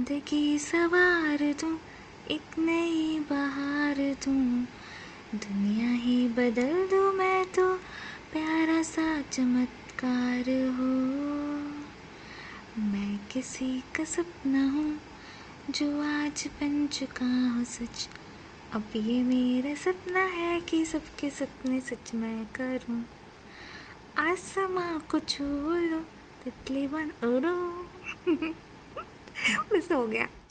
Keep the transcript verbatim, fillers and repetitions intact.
जिंदगी सवार दूं, एक नई बहार दूं, दुनिया ही बदल दूं मैं तो, प्यारा सा चमत्कार हो। मैं किसी का सपना हूँ जो आज बन चुका हूँ सच। अब ये मेरा सपना है कि सबके सपने सच मैं करूं। आसमां को छू लूं, तितली बन उड़ूं। बस हो गया।